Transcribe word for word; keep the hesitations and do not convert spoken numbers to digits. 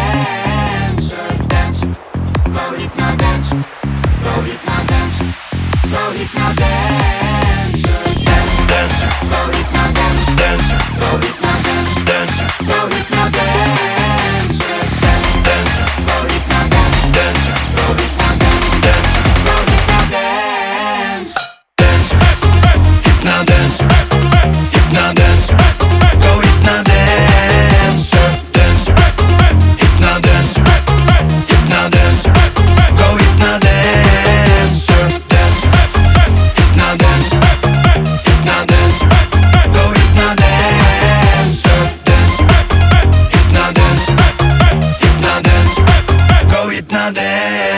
dancer, dance. Go hypno dance, go hypno dance, go hypno dancer, dance, dancer. Go hypno dance, dancer. Go hypno dance, dancer. Go hypno dancer, dance, dancer. Go hypno dance, dancer. Go hypno dance, dancer. Go hypno dance, dancer. Hypno dancer, hypno dancer. Go hypno dancer, dancer. Hypno dancer, hypno dancer. Go hypno dancer, dancer. Hypno dancer, hypno dancer. Go hypno dancer, dancer. Hypno dancer, hypno dancer. Go hypno dance.